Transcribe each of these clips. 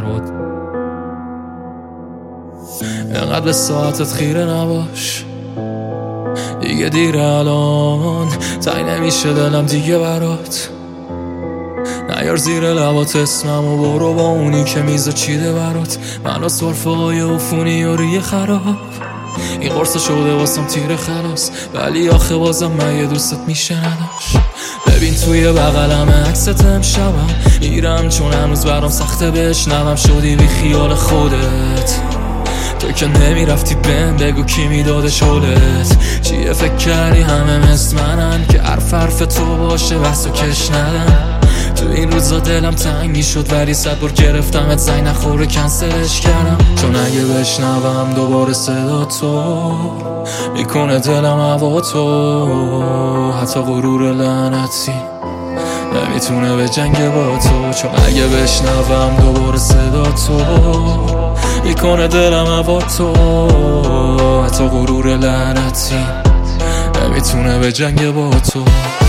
انقدر به ساعتت خیره نباش، دیگه دیر الان، تای نمیشه دلم دیگه برات. نیار زیر لبات اسمم و برو با اونی که میزه چیده برات. من و صرفه های عفونی و ریه خراب، این قرص شده واسم تیر خلاص، ولی آخه بازم من یه دوستت میشه نداشت. ببین توی بغلم عکست امشبم میرم، چون هنوز برام سخته بشنوم. شدی بی خیال خودت، تو که نمیرفتی بهم بگو کی میداده شولت. چیه فکر کردی همه مثل منن که حرف تو باشه بحثو کش ندن. تو این روزا دلم تنگ میشد ولی 100 بار گرفتمت زنگ نخوره کنسلش کردم. چون اگه بشنوم دوباره صدا تو میکنه دلم هوا تو. حتی غرور لعنتی نمیتونه به جنگ با تو. چون اگه بشنوم دوباره صدا تو میکنه دلم هوا تو. حتی غرور لعنتی نمیتونه به جنگ با تو.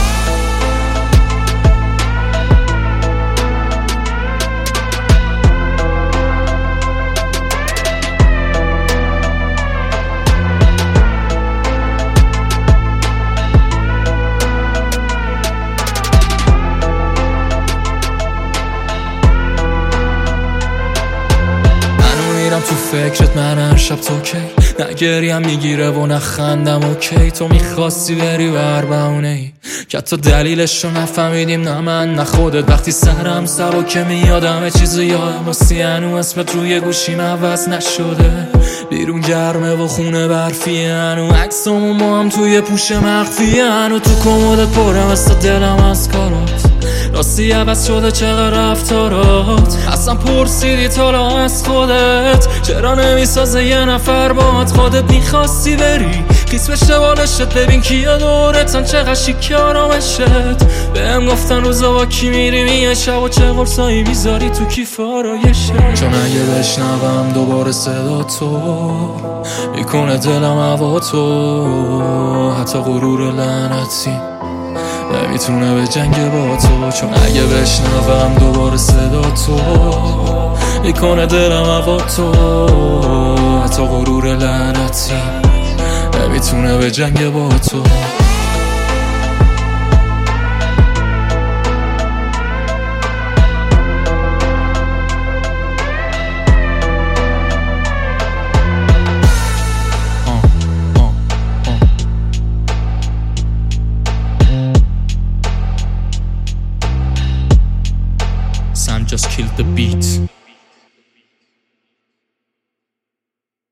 تو فکرت من هر شب تو کی، نه گریم میگیره و نه خندم اوکی. تو میخواستی بری بر بهونه ای که حتی دلیلش رو نفهمیدیم، نه من نه خودت. وقتی سرم سبکه میادم چیزی یادم واسه هنو اسمت روی گوشیم عوض نشده. بیرون گرمه و خونه برفیه هنو، عکسامون با هم توی پوش مخفیه هنو. تو کمدت پره مثل دلم از کارات، راستی عوض شده چقدر رفتارات. اصلا پرسیدی تالا از خودت چرا نمیسازه یه نفر باهات. خودت میخواستی بری خیس بشه بالشت، ببین کیا دورتن چقدر شیک آرامشت. بهم گفتن روزا با کی میری میای شب و چه قرصایی میذاری تو کیف آرایشت. چون اگه بشنوم دوباره صدا تو میکنه دلم هوا تو. حتی غرور لعنتی نمیتونه به جنگ با تو. چون اگه بشنوم دوباره صدا تو میکنه دلم هوا تو. حتی غرور لعنتی نمیتونه به جنگ با تو. Sam just killed the beat.